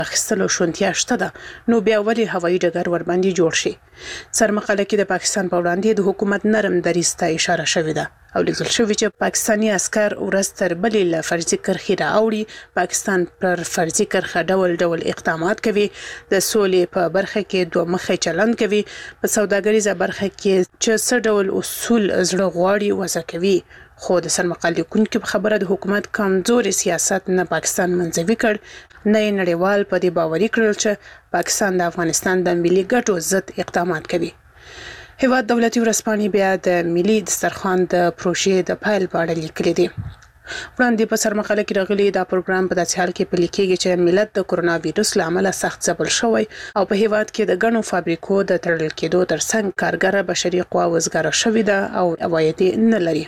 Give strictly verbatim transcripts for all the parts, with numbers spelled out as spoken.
اخیستلو شونتیا شته ده، نو بیا ولې هوایي ډګر ورباندې جوړ شي. سرمقاله کې د پاکستان په وړاندې د حکومت نرم دریځ ته اشاره شوې ده او لیکل شوی چې پاکستانی عسكر ورځ تر بلې له فرضي کرښې راوړي. پاکستان پر فرضي کرښه ډول ډول اقدامات کوي، د سولې په برخه کې دوه مخه چلند کوي، په سوداګریزه برخه کې چې څه ډول اصول زړه غواړي وضع کوي. خو د سرمقاله لیکونکو په خبره د حکومت کمزوري سیاست نه پاکستان منځوي کړ، نه نړیوال په دې باوري کړل چې پاکستان د افغانستان د ملي ګټو ضد اقدامات کوي. هیواد دولتي ورځپاڼې بیا د ملي دسترخوان د پروژې د فایل په اړه لیکلي دي. وړاندې په سرمقاله کې راغلي دا پروګرام په داسې حال کې پلي کېږي چې ملت د کورونا وایرس له امله سخت ځپل شوی او په هیواد کې د غنو فابریکو د تړل کېدو ترڅنګ کارګر بشري قوا وزګاره شوې ده او عواید نه لري.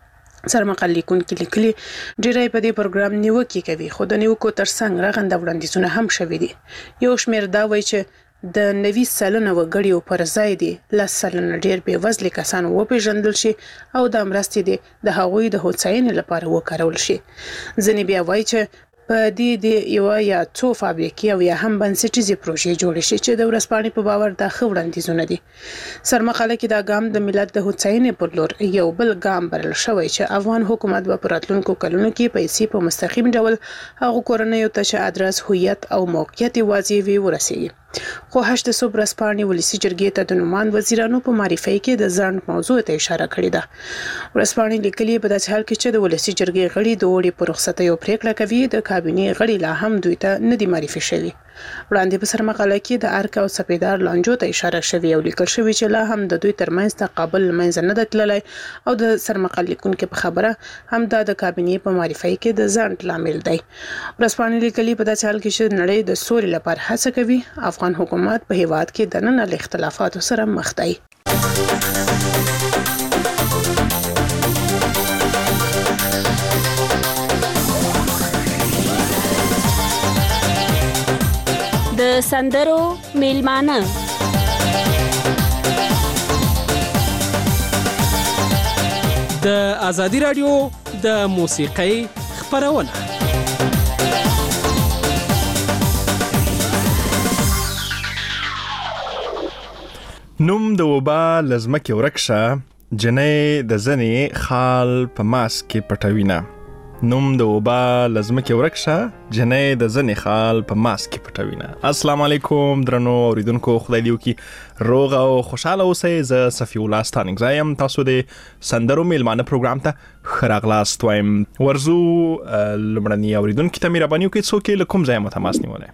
سرمقاله لیکونکي لیکلي ډیری په دې پروګرام نیوکه کوي، خو د نیوکو ترڅنګ رغنده وړاندیزونه هم شوي دي. یو شمېر دا وایي چې د نوي سلنه وګړیو پر ځای دي لس سلنه ډیر بې وزله کسان وپېژندل شي او د مرستې دي د هغوی د هوساینې لپاره وکارول شي. ځینې بیا وایي چې په دې د یو یا څو فابریکې او یا هم بنسټیزې پروژې جوړې شي چې د ورځپاڼې په باور دا ښه وړاندیزونه دي. سرمقاله کې دا ګام د ملت د هوساینې پر لور یو بل ګام بلل شوی چې افغان حکومت به په راتلونکو کلونو کې پیسې په مستقیم ډول هغو کورنیو ته چې ادرس، هویت او موقعیت یې واضح وي ورسیږي. خو هشت صبح ورځپاڼې ولسي جرګې ته د نومان وزیرانو په معرفي کې د ځنډ موضوع ته اشاره کړې ده. ورځپاڼې لیکلي په داسې حال کې چې د ولسي جرګې غړي د وړي په رخصتیو پریکړه کوي، د کابینې غړي لا هم دوی ته نه دي معرفي شوي. وړاندې په سرمقاله کې د ارک او سپیدار لانجو ته اشاره شوې او لیکل شوی چې لا هم د دوی ترمنځ تقابل منځ نه ده تللی او د سرمقاله لیکونکو په خبره هم دا د کابینې په معرفي کې د ځنډ لامل دی. ورځپاڼې لیکلي په داسې حال کې چې نړۍ د سولې لپاره هڅه کوي، افغان حکومت په هیواد کې د نن له اختلافاتو سره مخ دی. د سندرو میلمانه د ازادي رادیو د موسیقۍ خبرونه. نوم د وبا لزمکه ورکشه، جنې د زنې خال په ماس کې پټوینه. نوم د وبا لزمکه ورکشه، جنې د زنې خال په ماس کې پټوینه. السلام علیکم درنو اوریدونکو، خدای دې وکړي روغ او خوشاله اوسئ. زه صفی الله ستانکزی یم، تاسو د سندرو میلمانه پروګرام ته ښه راغلاست وایم. ورزو لومړني اوریدونکو ته مهرباني وکړئ څوک یې له کوم ځایه مو تماس نیولی؟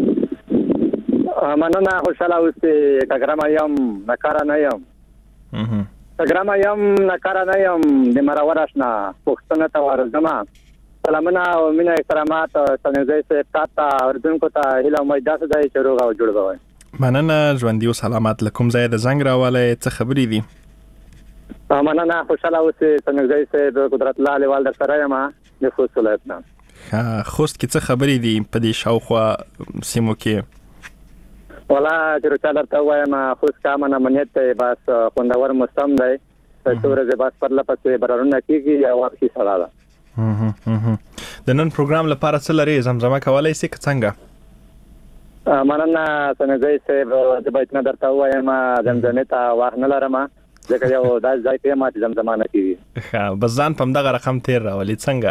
مننه، خوشاله اوسئ. کګرامه یم، نکاره نه یم. کګرامه یم، نکاره نه یم. د مرور اشنا پوښتنه ته ورځم. سلامونه او مینه احترامات ستانکزی صاحب ته، اوریدونکو ته هیله امید داسې دی چې روغ او جوړ به وئ. مننه، ژوندي او سلامت. له کوم ځایه د زنګ راولی، څه خبرې دي؟ مننه، خوشاله اوسئ ستانکزی صاحب. قدرت الله لیوال در سره یم د خوست ولایت نه. خوست کې څه خبرې دي په دې شاوخوا سیمو کې؟ ولا چې رچا درته وایم، خوست کا امن امنیت دی، بس خوندور موسم دی. څو ورځې بس پرله پسې بارانونه کېږي او واقعي سړه ده. د نن پروګرام لپاره څه لري؟ زمزمه کولی شئ که څنګه؟ مننه ستانکزی صاحب. زه باید نه درته ووایم، زمزمې ته وخت نه لرم ځکه یو داسې ځای کې یم چې زمزمه نه کېږي. ښه، بس ځان په همدغه رقم تېر راولي څنګه؟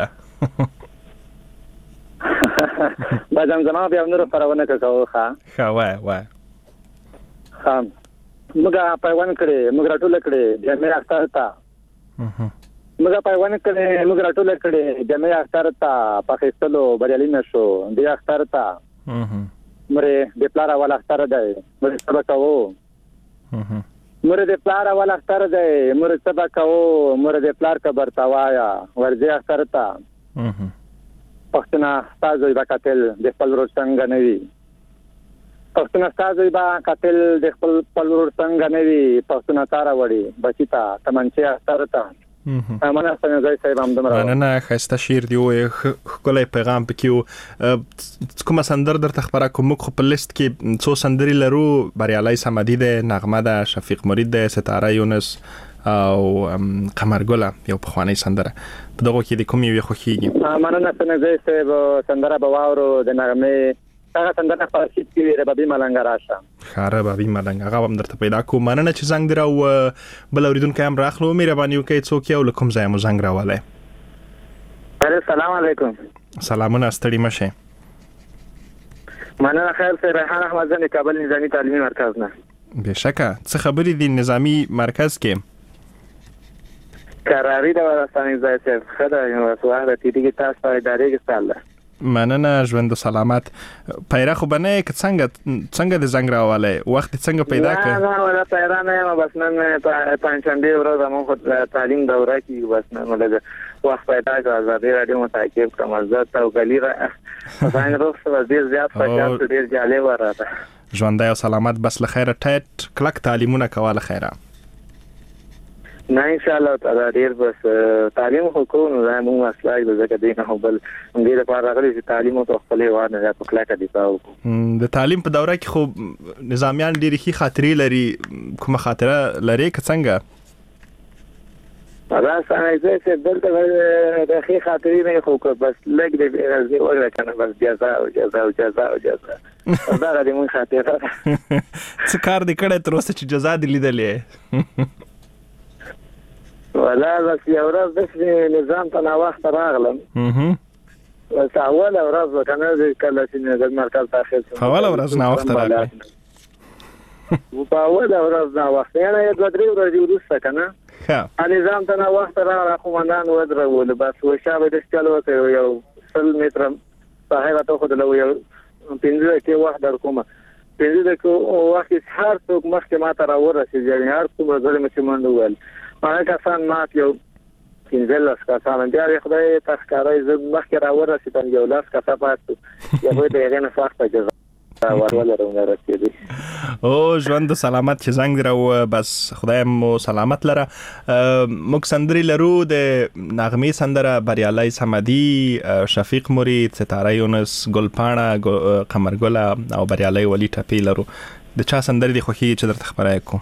با زمزمه بیا نورو خپرونه کوو. ښه ښه وایه وایه. ښه، موږ پیوند کړې، موږ راټوله کړې جامع اختر ته. موږ پیوند کړې، موږ راټوله کړې جامع اختر ته. په اخیستلو بریالي نه شو دې اختر ته. مرې د پلار اول اختر دی، مرې څه به کوو. مرې د پلار اول اختر دی، مرې څه به کوو. مرې د پلار قبر ته وایه ورځې اختر ته. پښتنه ستا زوی به قاتل د خپل ورور څنګه نه وي. پښتنه ستا زوی به قاتل د خپل ورور څنګه نه وي. پښتنه تا راوړي بچي ته تمنچې اختر ته. مننه ستانکزی صاحب، همدومره. مننه، ښایسته شعر دی ووایه، ښکلی پیغام پکې و. کومه سندر درته خپره کړو؟ موږ خو په لیست کې څو سندرې لرو. بریالی صمدي دی، نغمه ده، شفیق مرید دی، ستاره یونس او قمرګله یو پخوانی سندره. په دغو کې د کوم یوې خوښیږي؟ مننه ستانکزی صاحب. سندره به واورو د نغمې هغه سندره په شیت کې ربابي ملنګ راشه خاره بابي ملنګ هغه هم درته پیدا کوم مننه چې زنګ درو بل اوریدونکو هم راخلو مهرباني وکړئ څوک یو لکم ځای مو زنګ راواله السلام علیکم سلامونه ستړي مشه مننه خیر سره ریحان احمد زنی کابل نظامی تعلیمي مرکز نه بشکه څه خبرې دي نظامی مرکز کې قراری دا ورستانې ځای څه خدای نو سوال ته دې تاسو په ادارې کې ستاله مننه ژوند سلامت پیرا خو بنه ک څنګه څنګه د زنګ راواله وخت څنګه پیدا کړ نه نه ولا پیرا نه ما بس نن پنځشنبه ورځ مو تعلیم دوره کې بس نن ولګ وخت پیدا کړ آزادي رادیو متعقب کوم عزت او غلیره څنګه روسه ډیر زیات پچاس ډیر جالب وراته ژوند او سلامت بس لخيره ټټ کلک تعلیمونه کوله خیره نه ان شاء الله تعالی ډیر بس تعلیم خو کوو نو موږ اصلاح د زکه دینه هو بل دې لپاره راغلي چې تعلیم او خپل وانه په کلاکه دی پاو د تعلیم په دوره کې خو نظامیان ډیره خي خاطرې لري کومه خاطره لري که څنګه دا څنګه چې دلته د خي خاطرې نه خو بس لګ دې راځي ولا کنه بس جزاء او جزاء او جزاء او جزاء دا دې مون خاطره څه کار دې کړه تر اوسه چې جزاء دې لیدلې ولا بس یو ورځ د نظام ته نا وخت راغلم اها بس اول ورځ وکنه د کله چې د مرکز داخل شوم اول ورځ نا وخت راغلی و په اول ورځ نا وخت نه یو درې ورځې وروسته کنه ها نظام ته نا وخت راغله خو منان ودرول بس وشابه د چلو ته یو سل متر صاحب ته خو د یو پنځه کې وخت در کومه پنځه کې وخت هر څوک مخکې ما ته راورسېږي یعنی هر څوک ظلم چې منډه ویل ما کسان مات یو پنځلس کسان بیا خدای تخکارای زه مخکې راورسېدم یو لاس کسه پاتې یو به دغه نه سخته جزا ورول رونه رسېدي او ژوند سلامت چې زنګ درو بس خدای مو سلامت لره موږ سندري لرو د نغمه سندره بریالای سمدي شفیق مرید ستاره یونس ګلپاڼه قمرګله او بریالای ولی ټپی لرو د چا سندري د خوخي چې درته خبره کو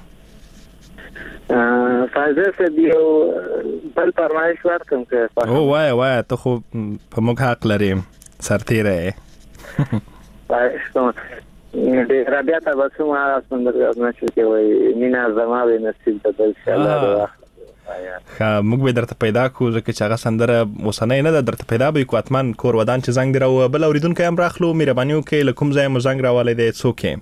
فایزه سه دیو بل فرمایش ورکم که او وای وای ته خو په موږ حق لري سرتیره پایش کوم د رابطه تاسو ما سندر نه چې وای مینا زما به نصیب ته ان شاء الله خا موږ به درته پیدا کو ځکه چې هغه سندره وسنه نه درته پیدا به کو اتمن کور ودان چې زنګ درو بل اوریدونکو هم راخلو مهرباني وکړئ لکم ځای مو زنګ راواله دی څوک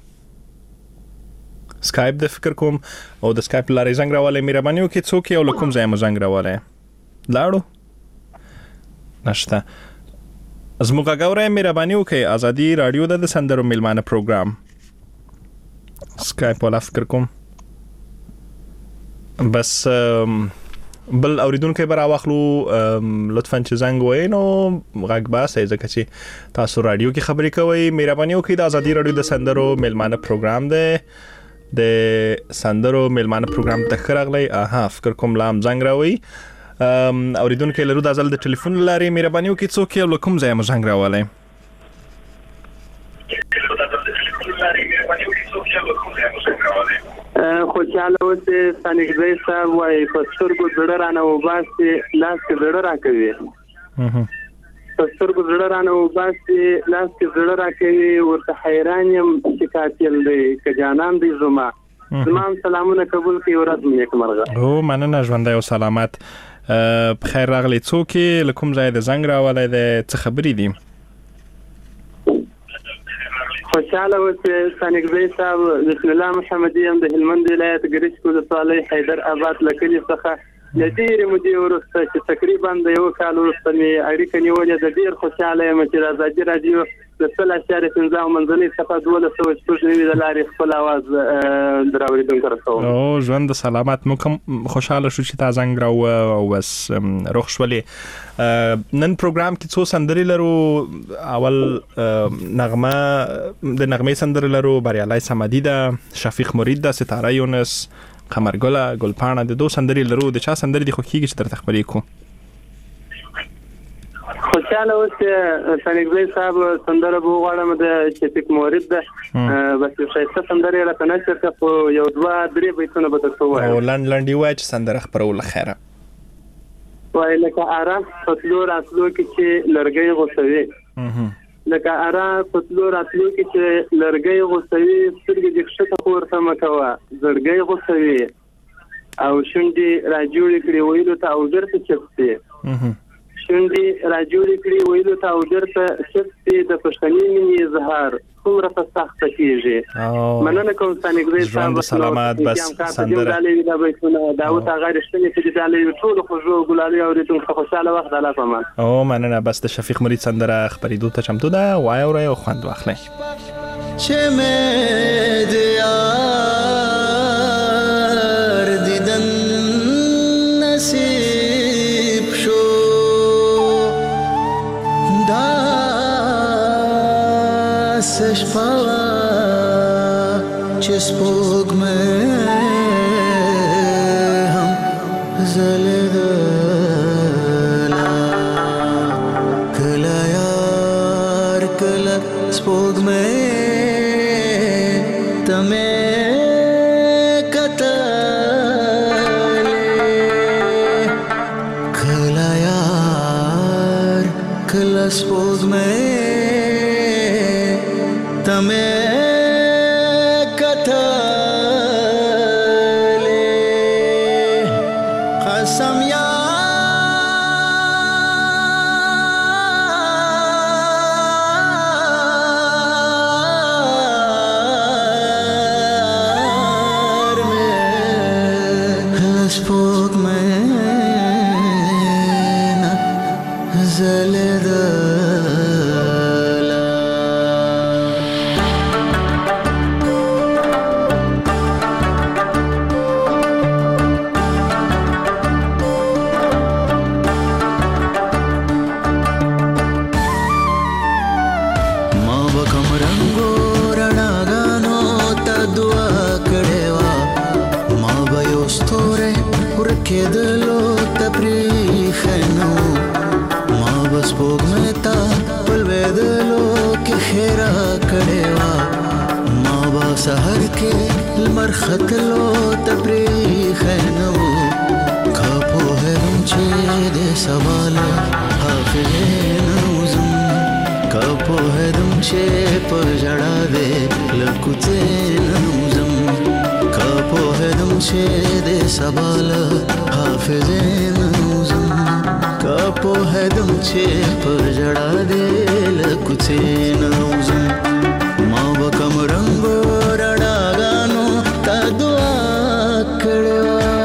سکایپ د فکر کوم او د سکایپ لارې زنګ راواله مهرباني وکړئ څوک یو لکم ځای مو زنګ راواله لاړو نشته زموږ غوړې مهرباني وکړئ ازادي رادیو د سندرو میلمانه پروګرام سکایپ ولا فکر کوم بس بل اوریدونکو به راوخلو لطفاً چې زنګ وای نو غږ باسه ځکه چې تاسو رادیو کې خبرې کوئ مهرباني وکړئ د ازادي رادیو د سندرو میلمانه پروګرام دی د سندرو میلمانه پروګرام ته خرغلی اها فکر کوم لام زنګ راوي اوریدونکو لرو د ازل د ټلیفون لارې مهرباني وکړئ څوک یو لکم ځای مو زنګ راواله خو چاله اوسه سانګزي صاحب وای په سترګو زړه رانه وباسي لاس کې زړه راکوي په سترګو زړه رانه وباسي لاس کې زړه راکوي ورته حیران یم چې قاتل دی که جانان دی زما زما سلامونه قبول کړئ ورځ مې کومرغه او مننه ژوند او سلامت بخیر راغلی څوک لکم ځای د زنګ راواله د څه خبرې دي خوشاله اوسه سانګزي صاحب بسم الله محمدي هم د هلمند ولایت ګریش ولسوالۍ حیدر آباد لکلي څخه لدیر مدي ورسته چې تقریبا د یو کال وروسته مې اړیکه نیولې د ډیر خوشاله یم چې د ازادي رادیو د سل اشاره پنځه منځنۍ صفه دوله سو شپږ د لارې خپل आवाज دراوړیدونکو رسول او ژوند سلامت مو کوم خوشاله شو چې تا زنګ راو او بس روخ شولې نن پروګرام کې څو سندري لرو اول نغمه د نغمه سندري لرو بریالای سمدي ده شفیق مرید ده ستاره یونس قمرګله ګلپاڼه د دوه سندري لرو د چا سندري د خوکیږي چې درته خبرې کو خوشاله اوسه سانګزي صاحب سندره بو غواړم د شفیق مرید ده بس څه سندري را کنه چې په یو دوه درې بیتونه به تاسو وایي او لاند لاندې وای چې سندره خبرول خیره وای لکه آرام فتلو راتلو کې چې لرګي غوسوي لکه ارا په تلو راتلو کې چې لرګی غوڅوي سترګې دې ښکته پورته مه کوه زړګی غوڅوي او شونډې راجوړې کړي ویلو ته او ډېر ته چپسي شونډې راجوړې کړي ویلو ته او ډېر ته چپسي د پښتني مینې اظهار څومره په سخته کېږي مننه کوم ستانګزی ژوند سلامت بس سندره داود هغه رښتینې چې دالې ټول خوږو ګلالي اورېدونکو خوشاله وخت الله پامان او مننه بس د شفیق مرید سندره خبرېدو ته چمتو ده وای اورئ او خوند واخلئ چې مې د یار دیدن نصیب شو داسې شپه چې سپوږمۍ هم ځلېدله کله یار کله سپوږمۍ ته مې کتلې کله یار کله سپوږمۍ ته مې کتلې قسم یار سحر کې لمر ختلو تبریخ نو کاپو هرم چې د سوال حافظ نوزم کاپو هرم چې په جړا دې لکوته نوزم کاپو هرم چې د سوال حافظ نوزم کاپو هرم چې په جړا دې لکوته نوزم ما وکم رنگو رڼاګانو تا دعا کړو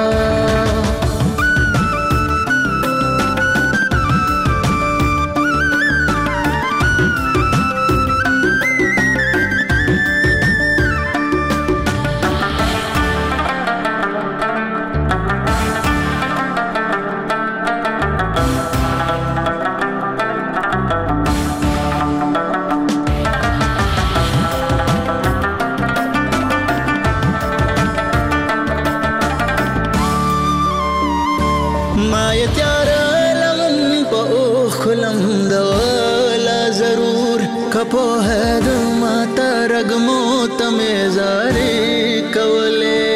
کپو ہے دما ترگمو تمہیں زاری کولے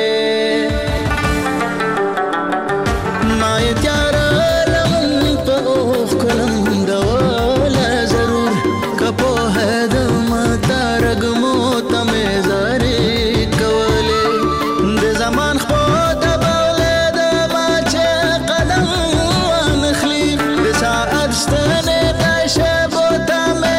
مائے تیارا لمن پا اوخ کلم دولا ضرور کپو ہے دما ترگمو تمہیں زاری کولے دے زمان خو دباولے دما چے قدم وانخلی دے ساعت ستنے دائشے بوتا میں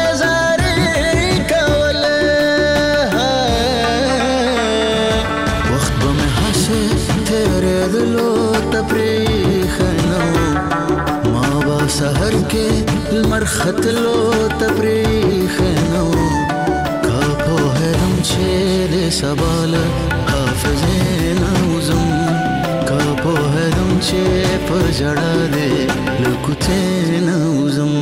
سحر کے المر ختلو تبریخ نو کاپو ہے دم چھید سبال حافظ نوزم کاپو ہے دم چھے پر جڑا دے لکتے نوزم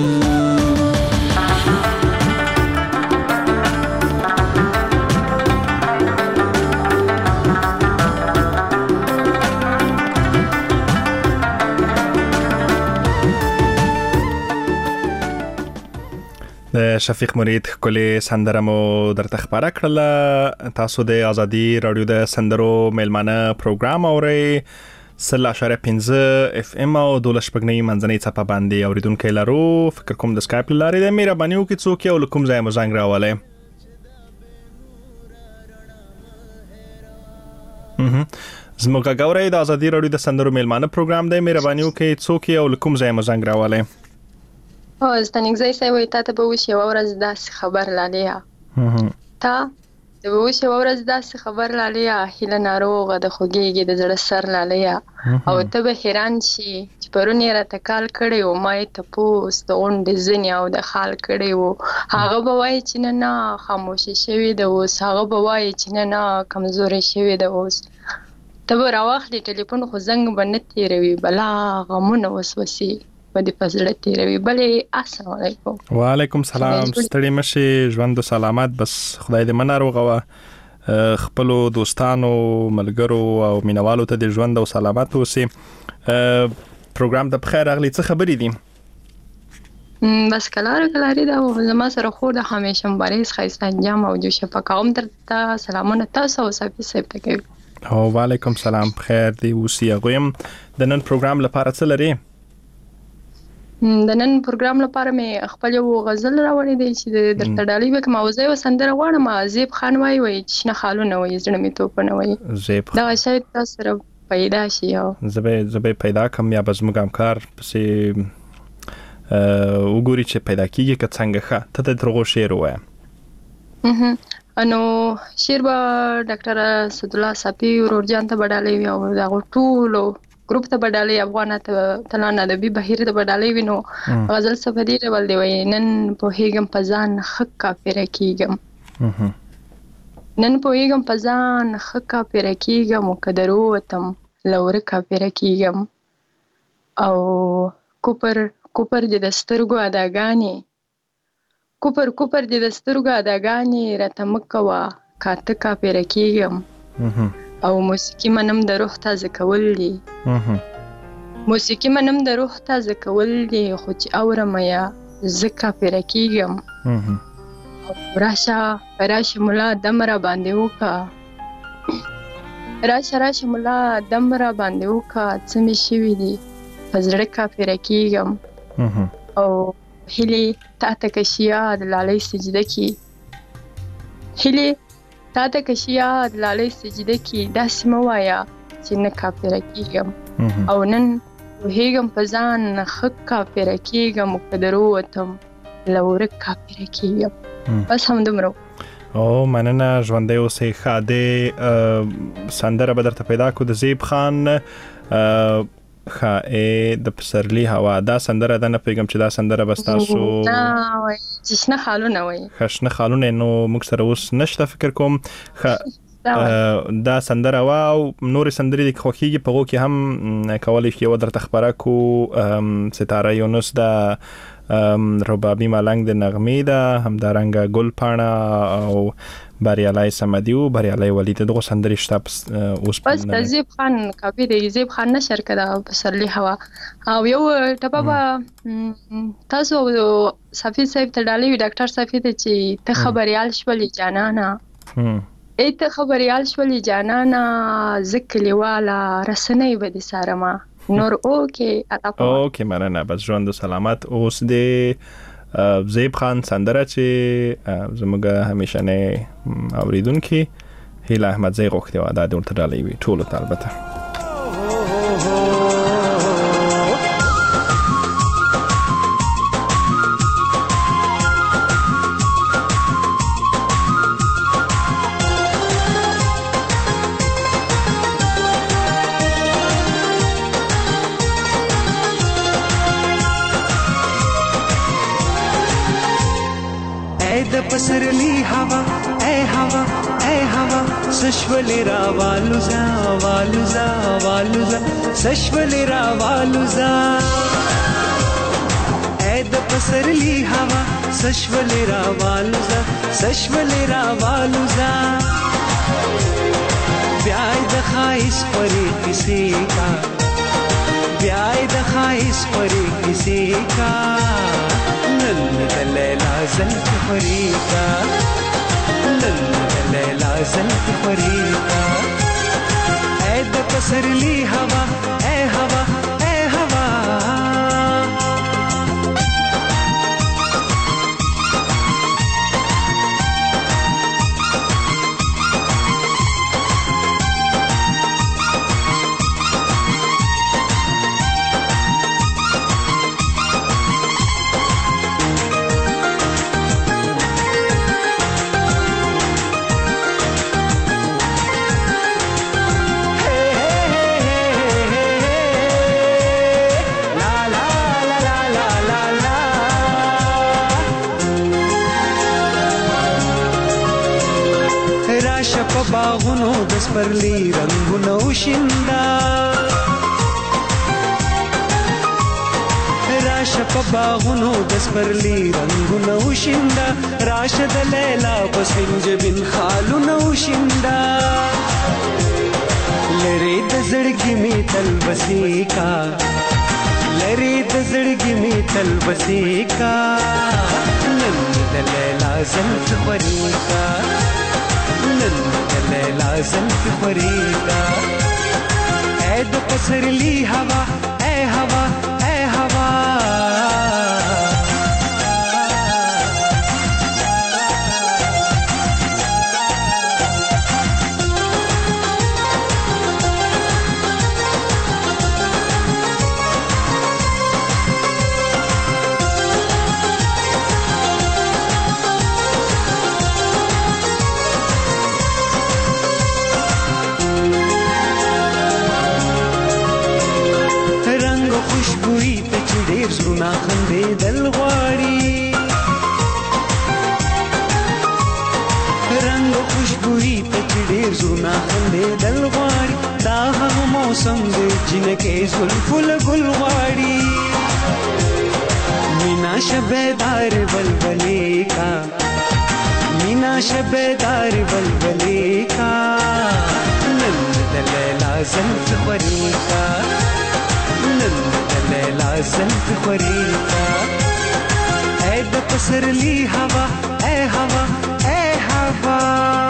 د شفیق مرید کلی سندره مو درته خبره کړله تاسو د ازادي رادیو د سندرو میلمانه پروګرام اورئ سل اشاره پنځه اف ام او دولس پګنی منځنۍ چپه باندې اوریدونکو لارو فکر کوم د سکایپ لارې د مهرباني وکړئ څوک یو لکم ځای مزنګ راواله زموږ غوړې د ازادي رادیو د سندرو میلمانه پروګرام دی مهرباني وکړئ څوک یو لکم ځای مزنګ راواله او ستنګزای سوي وي ته به وشي ورځ داسې خبر لالیا تا د وشي ورځ داسې خبر لالیا هله ناروغه د خوګيږي د زړه سر لالیا او ته به حیران شي چې پرونی را تکال کړي او ما ته پوس د غونډې زنی او د خال کړي او هغه به وای چې نه نه خاموشي شوی د اوس هغه به وای چې نه نه کمزوري شوی د اوس ته به راوخلې ټلیفون خو زنګ باندې تیروي بلا غمونه وسوسي د فضلت تیروي بلې السلام علیکم وعلیکم سلام ستړي مشي ژوند سلامت بس خدای دې مناروغه وا خپل دوستانو ملګرو او مینوالو ته د ژوند او سلامت اوسي پروګرام د بخیر اغلی څه خبرې دي بس کلار کلاری دا زما سره خو د همیشه مبارز خیسته انجام او جو شفقاوم درته سلامونه تاسو او صافي صاحب ته کوي او وعلیکم سلام بخیر دی اوسي غویم د نن پروګرام لپاره څه لري د نن پروګرام لپاره مې خپل یو غزل راوړی دی چې درته ډالۍ وکم او زه یو سندره غواړم زیب خان وای وای چې نه خالونه وای زړه مې توپ نه وای زیب دا شاید تاسو سره پیدا شي او زبې زبې پیدا کوم یا بس موږ همکار پسې وګوري چې پیدا کیږي که څنګه ښه ته د ترغو شعر وای انو شعر به ډاکټر اسد الله صافي ورورجان ته بدالې او دا ټول ګروپ ته بدالې افغانات تلانه د بي بهیر ته بدالې وینو غزل سفدي ول دی وای نن په هیګم پزان حق کافر کیګم نن په هیګم پزان حق کافر کیګم قدرو وتم لور کافر کیګم او کوپر کوپر د دسترګو اداګانی کوپر کوپر د دسترګو اداګانی راته مکوا کاته کافر کیګم او موسیقي منم د روح تازه کول دي موسیقي منم د روح تازه کول دي خو چې اورم یا زکه پر کیږم راشه راشه مولا دم را باندې وکا راشه راشه مولا دم را باندې وکا څه می شوي دي پزړه کا پر کیږم او هلي تا ته کشیا د لالۍ سجده کی هلي تا ته کشیا د لالۍ سجده کې داسې مه وایه چې نه کافره کېږم او نن پوهېږم په ځان ښه کافره کېږم او که در ووتم له ورک کافره کېږم بس همدومره او مننه ژوندی اوسئ ښه د سندره به درته پیدا کړو د زیب خان ښه د پسرلي هوا دا سندره ده نه پوهېږم چې دا سندره به ستاسو نه وایي چې شنه خالونه وایي ښه شنه خالونه نو موږ سره اوس نشته فکر کوم ښه دا سندره وه او نورې سندرې د خوښېږي په هغو کې هم کولی شي یوه درته خپره کړو ستاره یونس ده ربابي ملنګ د نغمې ده همدارنګه ګل پاڼه او بریالای سمدیو بریالای ولی دغه سندرې شته اوس بس د زیب خان کاپی دی زیب خان نشر کړه پسرلی هوا او یو ټپه تاسو صافي صاحب ته ډالۍ ډاکټر صافي ته چې ته خبريال شولې جانانا ای ته خبريال شولې جانانا ذکلیواله رسنۍ به دي سارما نور اوکې اوکې مننه بس ژوند سلامت اوس دې زیب خان سندره چې زموږ همیشنه اوریدونکي هیله احمدزی غوښتې وه دا د ورته ډالۍ وي ټولو ته البته پسرلی هوا ای هوا ای هوا سشولی را والوزا والوزا والوزا سشولی را والوزا ای د پسرلی هوا سشولی را والوزا سشولی را والوزا بیای د خایس پری کسی کا بیای د خایس پری کسی کا لیلا زلف فریقا لیلا زلف فریقا اے د پسرلی هوا راشه په باغونو د سپرلی رنگونه وشیندا راشه په باغونو د سپرلی رنگونه وشیندا راشه د لیلا په سپینجبین خالونه وشیندا لری د زړګي می تل بسې کا لری د زړګي می تل بسې کا نن د لیلا زلف خوري کا نن د لیلا زلف خوري کا اے د پسرلی هوا اے هوا اے هوا زړونه خندېدل غواړي رنګ او خوشبويي ته چې ډېر زړونه خندېدل غواړي دا هغه موسم دی جنکې زلفو له ګل غواړي مینا شبهدار بلبلې کا مینا شبهدار بلبلې کا نن د لیلا زلف خوري کا نن لیلا زلف خوري کا اے د پسرلی هوا اے هوا اے هوا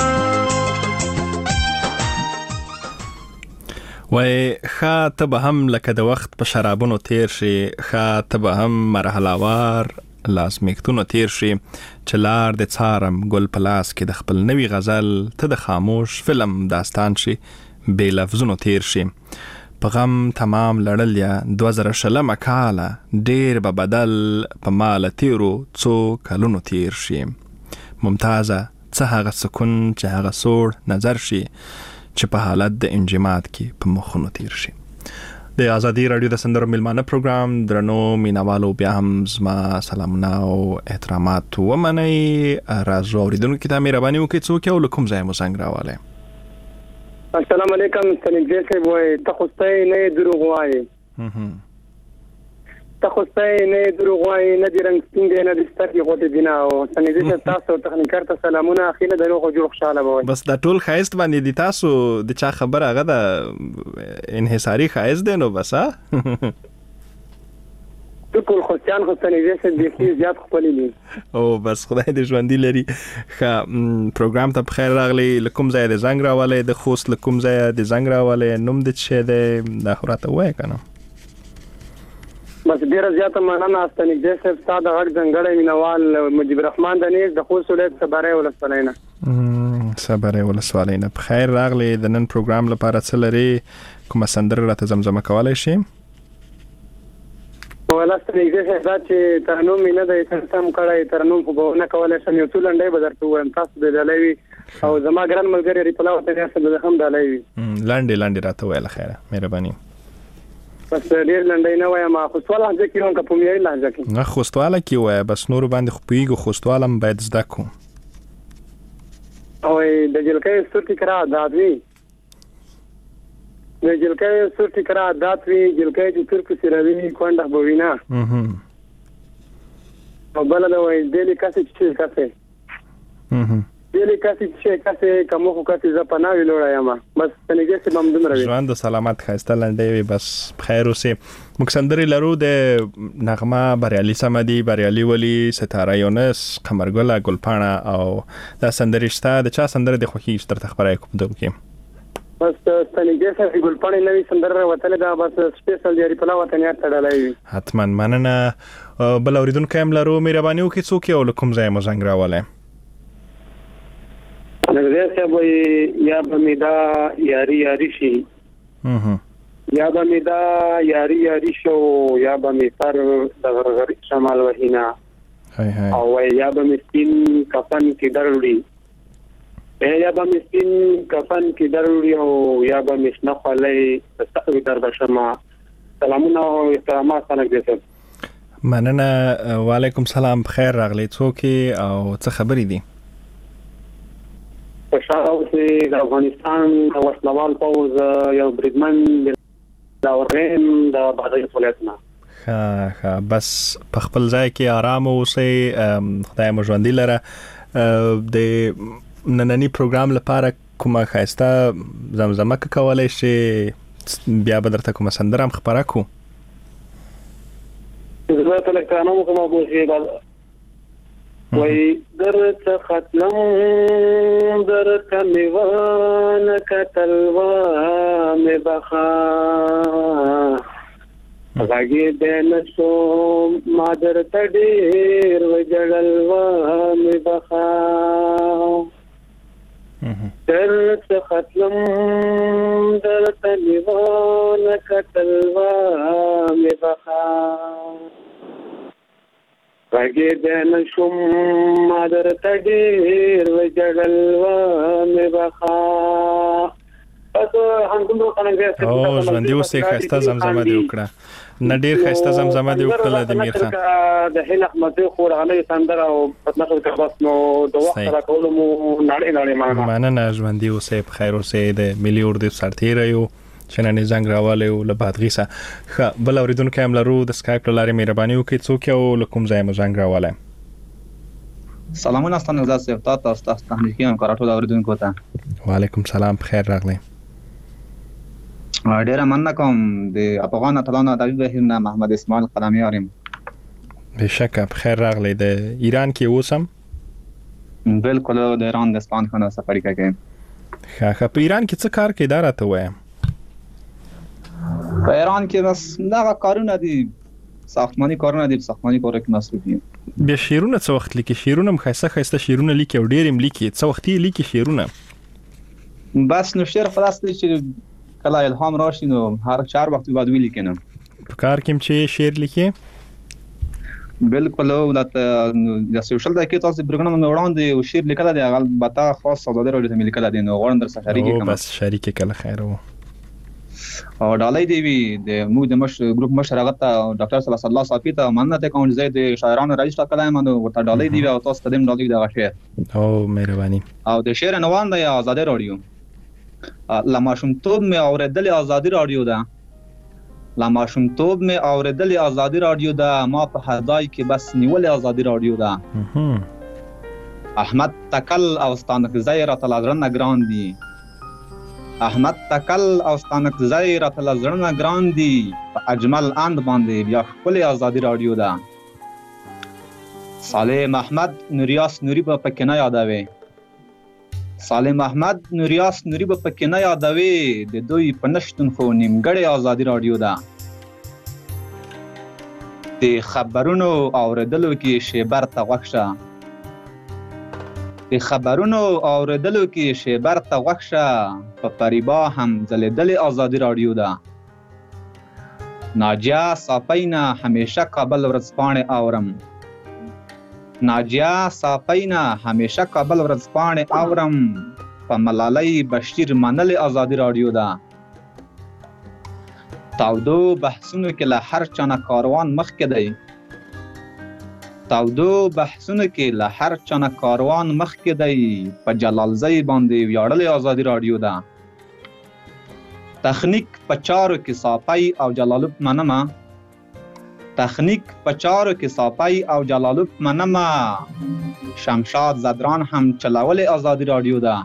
وای ښه ته به هم لکه د وخت په شرابونو تیر شي ښه ته به هم مرحلهوار لازمیکتونو تیر شي چې لار د څارم ګل په لاس کې د خپل نوي غزل ته د خاموش فلم داستان شي بې لفظونو تیر شي په غم تمام لړل یا دوه زره شلمه کاله ډېر به بدل په مال تیرو څو کلونو تیر شي ممتازه څه هغه سکون چې هغه سوړ نظر شي چې په حالت د انجماد کې په مخونو تیر شي د آزادي رادیو د سندرو میلمانه پروګرام درنو مینوالو بیا هم زما سلامونه او احترامات ومنئ راځو اورېدونکو کې دا مهرباني وکړئ څوک یو له کوم ځای مو زنګ راولی السلام علیکم سنجدې صاحب وای ته خو ستای نه دروغ وایې ته خو ستای نه دروغ وایې نه دې رنګ سپین دی نه دې سترګې غوټې دي نه او سنجدې صاحب تاسو تخنیکر ته سلامونه اخیله د روغ جوړ خوشاله به وای بس دا ټول ښایست باندې دي تاسو د چا خبره هغه د انحصاري ښایست دی نو بس ها ټول خوشیان خو سنجدې صاحب بیخي زیات خپلې دي او بس خدای دې ژوندي لري ښه پروګرام ته بخیر راغلی له کوم ځایه د زنګ راولی د خوست له کوم ځایه د زنګ راولی نوم دې څه دی دا خو راته ووایه که نه بس ډېره زیاته مننه استنجدې صاحب ستا د غږ ځانګړی مینوال مجیب الرحمن د نیز د خوست ولایت صبری ولسوالۍ نه صبری ولسوالۍ نه بخیر راغلی د نن پروګرام لپاره څه لري کومه سندره راته زمزمه کولی شي ولسته نږدې شه دا چې ترنم مې نه دی سم کړی ترنم خو به نه کولی شم یو څو لنډۍ به درته ووایم تاسو به ډالۍ وي او زما ګران ملګري ریپلا ورته نیاسه به هم ډالۍ وي لنډې لنډې راته وویله خیره مهرباني بس ډېر لنډۍ نه وایم خوستوال لهجه کې هم که په معیاري لهجه کې نه خوستواله کې ووایه بس نورو باندې خو پوهېږو خوستوال هم باید زده کړو او د جلکۍ سترګې کرا عادات وي د جلکۍ سترګې کرا عادات وي جلکۍ چې ترک سیروي کونډه به وینا او بله ده وایي دېلې کسې چې کسې دېلې کسې چې کسې که مو خو کسې زه پناه وي لوړی یم بس نږدې صاحب همدومره وي ژوند د سلامت ښایسته لنډۍ وي بس بخیر اوسې موږ سندرې لرو د نغمه بریالي صمدي بریالي ولي ستاره یونس قمرګله ګلپاڼه او دا سندرې شته د چا سندره د خوښي درته خبره کوم دغه کې بس ستنګې صاحب ګلپاڼې نوې سندره وتلې ده بس سپیشل دی ریپلا وطن یاد تړلای وي حتما مننه بل اوریدونکو هم لرو مهرباني وکړئ څوک یو له کوم ځای مو زنګ راولی نږدې صاحب یا به مې دا یاري یاري شي یا به مې دا یاري یاري شو یا به مې سر د غرغر شمال وهینا او یا به مې سپین کفن کې دروړي یا به مې سپین کفن کې دروړي او یا به مې شنه خولۍ ستاسو در بشما سلامونه او احترامات نږدې صاحب مننه وعلیکم سلام بخیر راغلی څوک او څه خبرې دي په شاو چې د افغانستان د وسلوال پوز یو بریدمن د اورین د بادغیس ولایت نه. ها ها بس په خپل ځای کې آرام اوسئ، خدای مو ژوندي لره. د نننی پروګرام لپاره کومه ښایسته زمزمه کولای شي، بیا به درته کومه سندره هم خپره کړو؟ زه ته لکه نوم کومه بوشي وای درته ختم درته میوان کتلوا می بخا غږی دې نشو ما درته ډېر وجړلوا می بخا درته ختم درته میوان کتلوا می بخا غږی دې نشم ما درته ډېر وجړلوا می بخا. تاسو هم کومه څنګه او ژوندۍ اوسئ، ښایسته زمزمه دې وکړه، نه ډېر ښایسته زمزمه دې وکړله د میر خان. د هیل احمد خور علي سندره او پتنشل کا بس نو د وخت را کولو مو نړۍ نړۍ مانه مننه. ژوندۍ اوسئ، په خیر اوسئ. د ملي اردو سرتیری یو چې نن زنګ راوالی و له بادغیسه. ښه بل اورېدونکی هم لرو د سکایپ له لارې، مهرباني وکړئ څوک یو له کوم ځای مو زنګ راوالی؟ سلامونه ستاسو نظر صاحب، تاسو تاسو تخنیکی همکارا ټول اورېدونکو ته وعلیکم سلام، په خیر راغلی. ډیره مننه کوم د افغان اتلانو ادبي بهیر نه محمد اسماعیل قلمیار یم. بشکه په خیر راغلی. د ایران کې اوسم؟ بالکل د ایران د اسپان خانه سفر کوي. ښه ښه په ایران کې څه کار کوي دا راته ووایم. په ایران کې بس دغه کارونه دي، ساختماني کارونه دي، ساختماني کارونه کې مصروف یم. بیا شعرونه څه وخت لیکي؟ شعرونه هم ښایسته ښایسته شعرونه لیکي او ډېر هم لیکي، څه وخت یې لیکي شعرونه؟ بس نو شعر خلاص دی چې کله الهام راشي نو هر چهار وخت بعد ویل کینم. په کار کې چې شعر لیکي؟ بالکل ولات د سوشل د کې تاسو پروګرام مې وړاندې او شعر لیکل دي، البته خاص ازادي راډیو ته مې لیکل دي، نو غواړم در سره شریک کړم. بس شریک کله خیر وو. او ډالۍ دی وی د موږ د مش ګروپ مشر هغه ته ډاکټر صلی الله صافی ته مننه ته کوم چې د شاعرانو رئیس ټاکلای مانو ورته ډالۍ دی او تاسو تدیم ډالۍ دا شعر. او مهرباني. او د شعر عنوان دی ازادي راډیو. لا ماشومتوب مې اورېدلې ازادي راډیو ده، لا ماشومتوب مې اورېدلې ازادي راډیو ده، ما په هدای کې بس نیولې ازادي راډیو ده. احمد تکل او ستانک زای راته لازرنه ګران دي، احمد تکل او ستانک زای راته لازرنه ګران دي، په اجمل اند باندې بیا ښکلې ازادي راډیو ده. صالح احمد نوریاس نوري په پکې نه یادوي، سالم احمد نوریاس نوري به پکې نه یادوي، د دوی په نشتون خو نیمګړې ازادي راډیو ده. د خبرونو اوریدلو کې شیبر ته غوږ شه، د خبرونو اوریدلو کې شیبر ته غوږ شه، په فریبا هم ځلېدلې ازادي راډیو ده. ناجیه صافی نه همیشه کابل ورځپاڼې اورم، ناجیه صافی نه همیشه کابل ورځپاڼې اورم، په ملالۍ بشیر منلې ازادي راډیو ده. تاودو بحثونو کې له هر چا نه کاروان مخکې دی، تاودو بحثونو کې له هر چا نه کاروان مخکې دی، په جلالزی باندې ویاړلې ازادي راډیو ده. تخنیک په چارو کې صافی او جلالوب منمه، تخنیک په چارو کې صافی او جلالوب منمه، شمشاد زدران هم چلولې ازادي راډیو ده.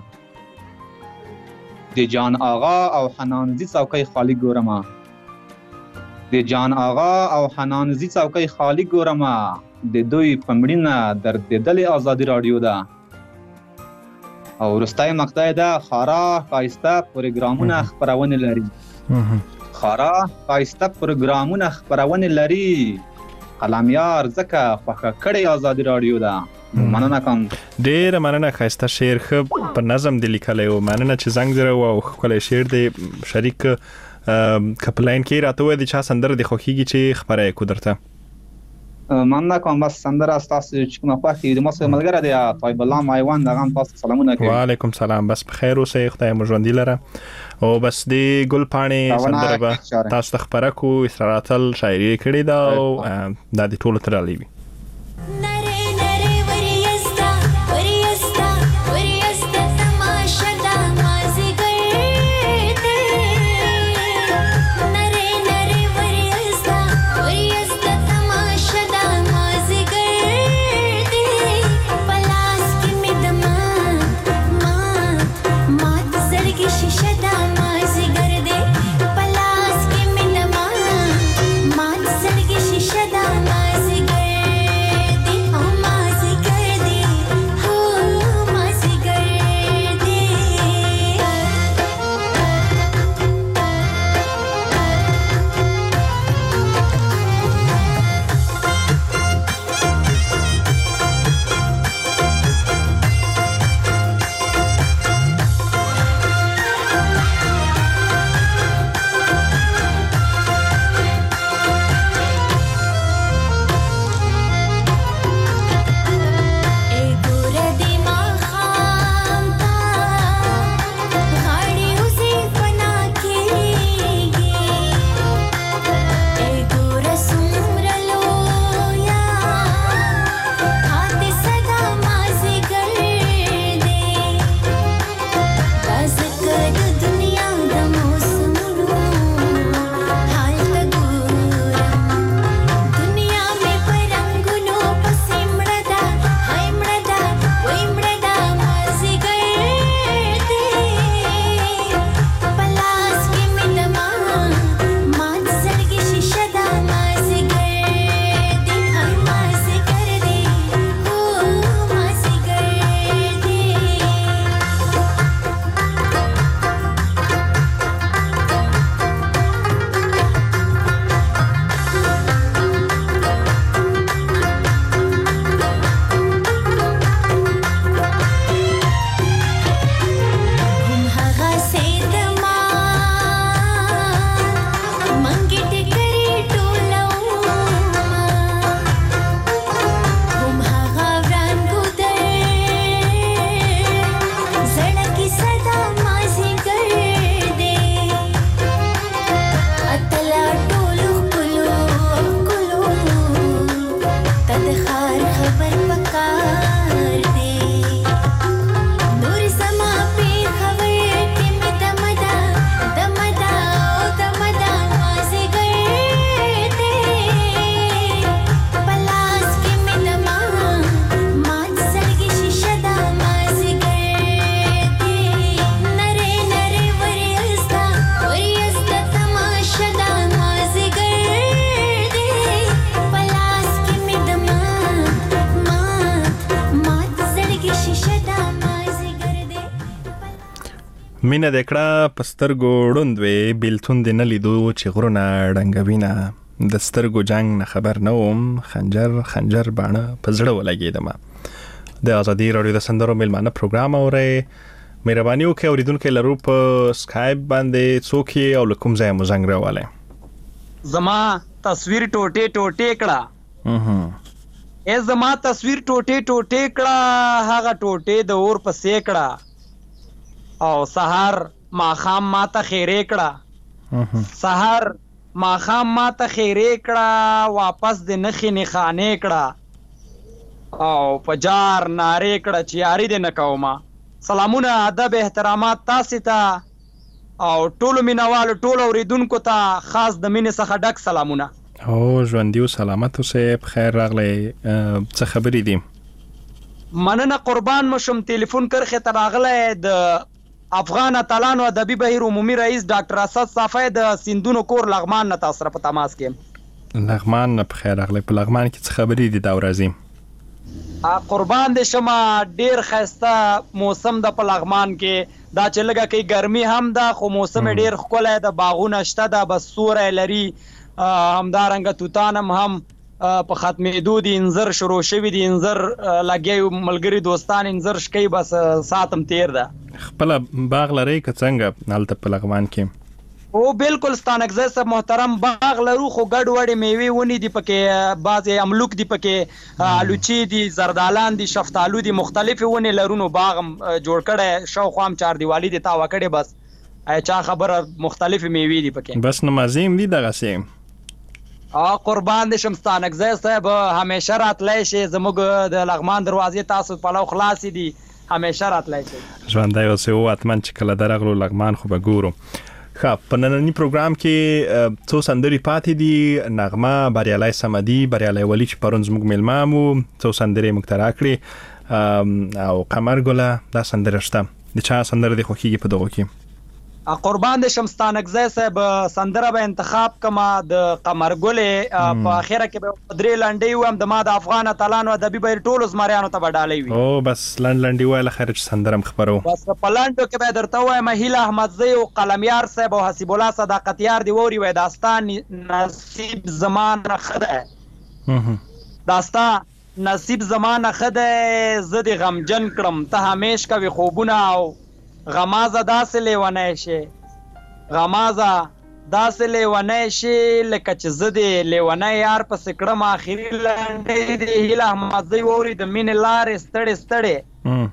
د جان آغا او حنانزي څوکۍ خالی ګورمه، د جان آغا او حنانزي څوکۍ خالی ګورمه، د دوی په مړینه دردېدلې ازادي راډیو ده. او وروستی مقطع ده خورا ښایسته پروګرامونه خپرونې لري، خورا ښایسته پروګرامونه خپرونې لري، قلمیار ځکه خوښه کړې ازادي راډیو ده. مننه کوم، ډېره مننه. ښایسته شعر ښه په نظم دی لیکلی و، مننه چې زنګ دې راووه او ښکلی شعر دی. شریک که په لاین کې راته ووایې د چا سندره دې خوښېږي چې خپره یې کړو درته؟ مننه کوم. بس سندره ستاسو چې کومه خوښه وي، د ما سره ملګری دی طیب الله مایوان، هغه هم تاسو سلامونه کوي. وعلیکم سلام. بس په خیر اوسئ، خدای مو ژوندي لره. او بس د ګل پاڼې سندره به تاسو ته خپره کړو. اسرار اتل شاعري یې کړې ده او دا د ټولو ته ډالۍ وي. نری نری وریستا وریستا وریستا مینه د کړه پسترګو ړوند وې بیلتون دې نه لیدو چې غرونه ډنګوینه د سترګو جنگ نه خبر نه وم خنجر خنجر باڼه په زړه ولګېدمه. د ازادي راډیو د سندرو میلمانه پروګرام اورئ. مهرباني وکړئ اوریدونکي لرو په سکایپ باندې څوک یې او له کوم ځایه مو زنګ راولی؟ زما تصویر ټوټې ټوټې کړه ای زما تصویر ټوټې ټوټې کړه هغه ټوټې د اور پسې کړه او سحر ماخام ما ته خیرې کړه سحر ماخام ما ته خیرې کړه واپس د نخې نخانې کړه او پجار نارې کړه چې یاري دې نه کومه. سلامونه ادب احترامات تاسې ته او ټولو مینوالو ټولو اوریدونکو ته خاص د مینې څخه ډک سلامونه. او ژوندي او سلامت اوسئ. بخیر راغلی. څه خبرې دي؟ مننه قربان مو شم. ټلیفون کرښې ته راغلی د افغان اتلانو ادبي بهیر عمومي رئیس ډاکټر اسد صافی د سیندونو کور لغمان نه تاسو سره په تماس کې. لغمان نه بخیر راغلی. په لغمان کې څه خبرې دي دا ورځې؟ قربان دې شمه ډیر ښایسته موسم د په لغمان کې دا چې لږه کوي ګرمي هم ده خو موسم ډیر ښکلی د باغونه شته ده بس سوری لري همدارنګه توتان هم هم په ختمېدو دي انځر شروع شوي دي انځر لګیا ملګري دوستان انځر شکوي بس ساعت هم تیر ده. خپله باغ لرئ که څنګه هلته په لغمان کې؟ او بالکل ستانکزی صاحب محترم باغ لرو خو ګډ وړې میوې ونې دي پکې بعضې املوک دي پکې الوچي دي زردالان دي شفتالو دي مختلفې ونې لرو نو باغ هم جوړ کړی شاوخوا هم چار دیوالي دي تاوه کړې بس چا خبره مختلفې میوې دي پکې بس نمازې هم دي دغسې؟ قربان دې شم ستانکزی صاحب همیشه راتلی شي زموږ د لغمان دروازې تاسو پلو خلاصې دي همیشه راتلی شي. ژوندی اوسئ او حتما چې کله درغلو لغمان خو به ګورو. ښه په ننني پروګرام کې څو سندرې پاتې دي. نغمه بریالی صمدي بریالی ولی چې پرون زموږ میلمه مو څو سندرې موږ ته راکړې او قمر ګله دا سندره شته. د چا سندره دې خوښېږي په دغو کې؟ قربان دې شم ستانکزی صاحب سندره به انتخاب کما د قمر ګلې په اخره کې به درې لنډۍ ویم د ما د افغان اتلانو ادبي بهیر ټولو زمریانو ته به ډالۍ وي. او بس لنډ لنډۍ وایه خیر چې سندره هم خپرو. بس په لنډو کې به درته ووایم هیله احمدزی او قلمیار صاحب او حسیب الله صداقتیار دې واوري وایي داستان نصیب زمانه ښه دی داستا نصیب زمانه ښه دی زه دې غمجن کړم ته همیش کوې خوبونه او غمازه داسې لیونی شي غمازه داسې لیونی شي لکه چې زه د لیونی یار پسې کړم آخري لنډۍ د هیله احمدزی واوري د مینې لارې ستړې ستړې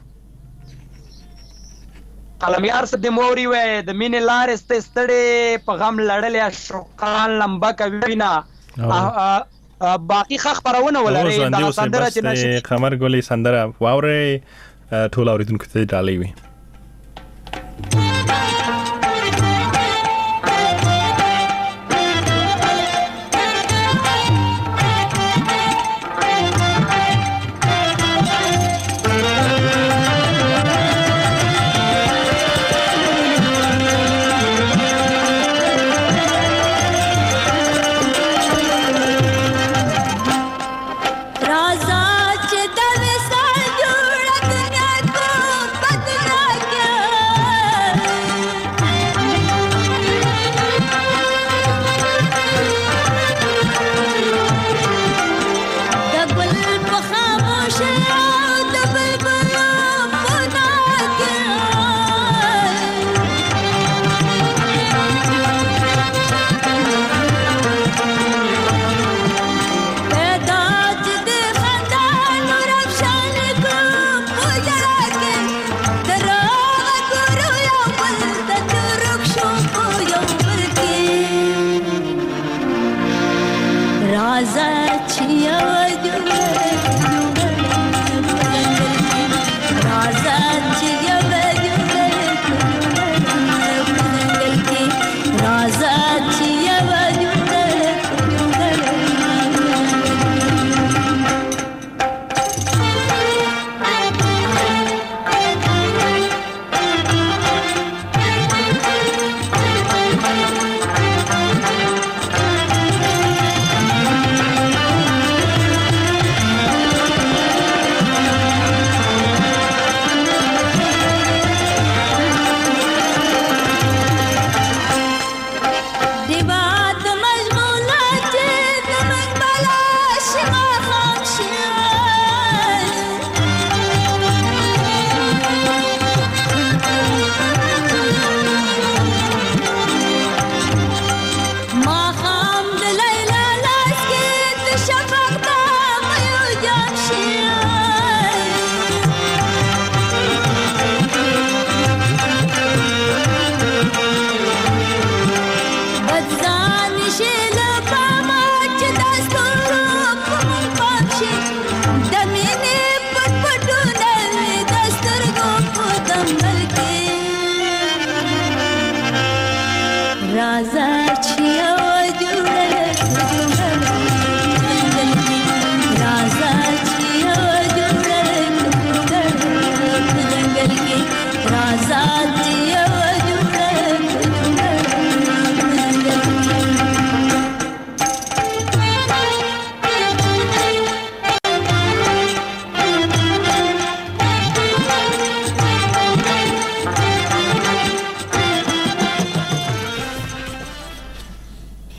قلمیار صاحب دې واوري وایي د مینې لارې ستړې ستړې په غم لړلې اشوقان لمبه کوي نه باقي ښه خپرونه ولرئ دغه سندره چې نشي قمر ګلې سندره واورئ ټول اورېدونکو ته ډالۍ وي.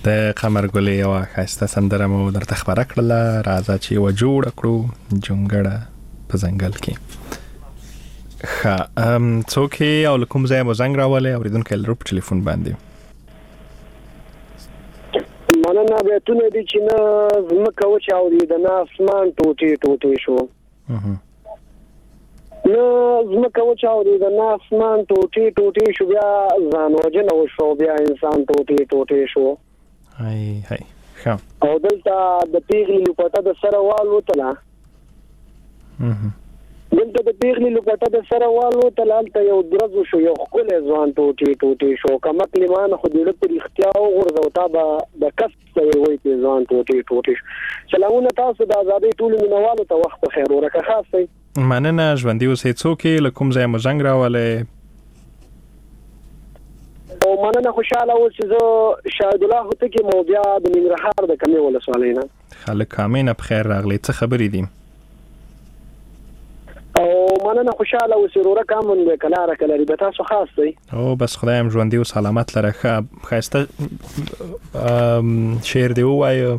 د قمر ګلې یو ښایسته سندره مو درته خبره کړله. راځه چې یوه جوړه کړو جونګړه په ځنګل کې. ښه څوک یې او له کوم ځایه مو زنګ راولی اورېدونکی لرو په ټلیفون باندې؟ مننه. بیتونه دي چې نه ځمکه وچاودېده نه اسمان ټوټې ټوټې شو، نه ځمکه وچاودېده نه اسمان ټوټې ټوټې شو، بیا ځان وژنه وشو، بیا انسان ټوټې ټوټې شو. هی هی ښه. او دلته د پیغلې لوپټه د سره والوتله، دلته د پیغلې لوپټه د سره والوتله، هلته یو درز وشو، یو ښکلی ځوان ټوټې ټوټې شو. کمک لیمانه خو دېړه په رښتیا وغورځو، تا به د کس سوی وی پې ځوان ټوټې ټوټې شو. سلامونه تاسو د ازادۍ ټولو مینوالو ته، وخت په خیر ورکه خاص دی. مننه. ژوندي اوسئ. څوک یې له کوم ځایه مو زنګ راولی؟ او مننه. خوشحاله اوس چې زه شاهد الله هوتک یم او بیا د ننګرهار د کمې ولسوالۍ نه. خلک کامې نه په خیر راغلی. څه خبرې دي؟ او مننه. خوشحاله اوسئ. ورورک امن دی که لاره که لري، به تاسو خاص دی. او بس خدای هم ژوندي او سلامت لره. ښه ښایسته شعر دې ووایه.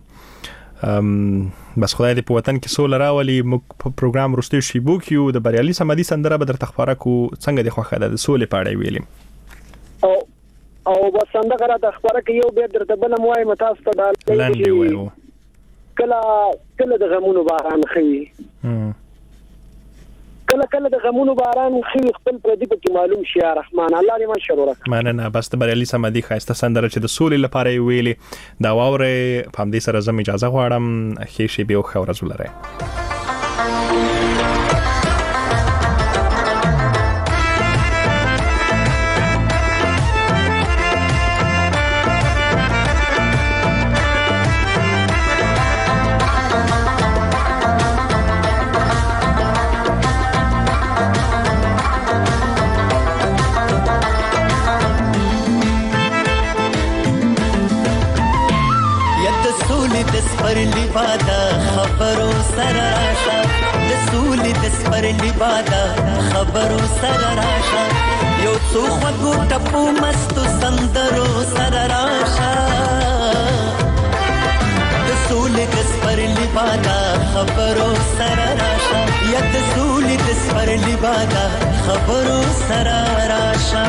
بس خدای دې په وطن کې سوله راولي. موږ په پروګرام وروستیو شیبو کې یو د بریالي صمدي سندره به درته خپاره کړو. څنګه دې خوښه ده؟ د سولې په اړه یې ویلې او او بس سندره راته خپاره کړه. یو بیا درته بله م وایم تاسو ته، دا لنډ یې ووایو. کله کله د غمونو باران ښوي، کله کله د غمونو باران ښوي، خپل پردي پکې معلوم شي. یا رحمان الله دې من شر ورکړي. مننه. بس د بریالي صمدي ښایسته سندره چې د سولې لپاره یې ویلې دا واورئ. په همدې سره زه اجازه غواړم. ښې شېبې او ښه ورځ ولرئ. سپرلی بادا خبرو سر راشا، د سولې د سپرلی بادا خبرو سر راشا، یو څو خوږو ټپو مستو سندرو سر راشا، د سولې د سپرلی بادا خبرو سر راشا، یا د سولې د سپرلی بادا خبرو سر راشا.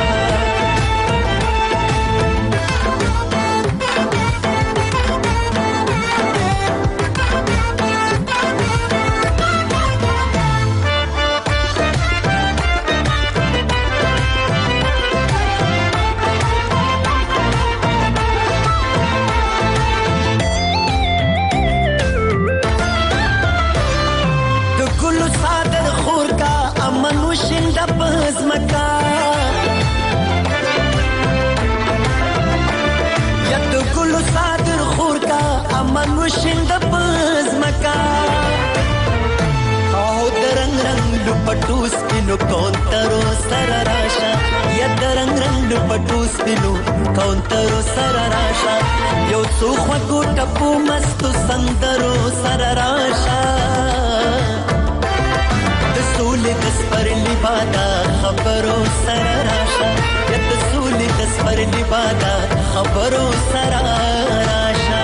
پټوسپینو کونترو سر راشا، یا درنګ رنګ پټوسپینو کونترو سر راشا، یو څو خوږو ټپو مستو سندرو سر راشا، د سولې د سپرلی بادا خبرو سر راشا، یا د سولې د سپرلی بادا خبرو سر راشا.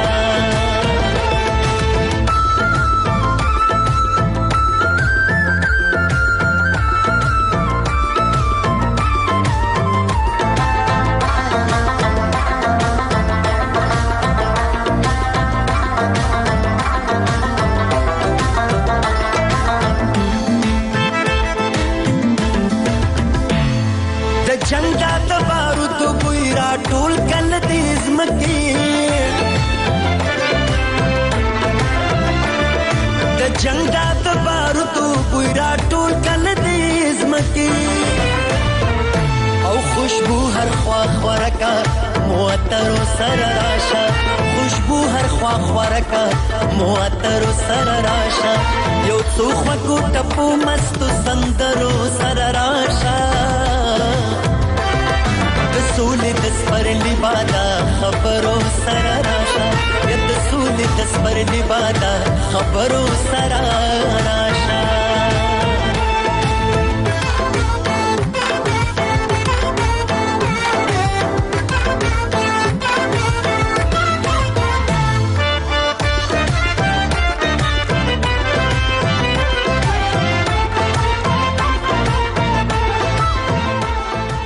جنگ دا د بارودو بوی را ټول کله دې زمکې، او خوشبو هر خوا خورکا موترو سر راشا، خوشبو هر خوا خورکا موترو سر راشا، یو څو خوږو ټپو مستو سندرو سر راشا، د سولې د سپرلی بادا خبرو سر راشا، د سولې د سپرلی بادا خبرو سر راشا.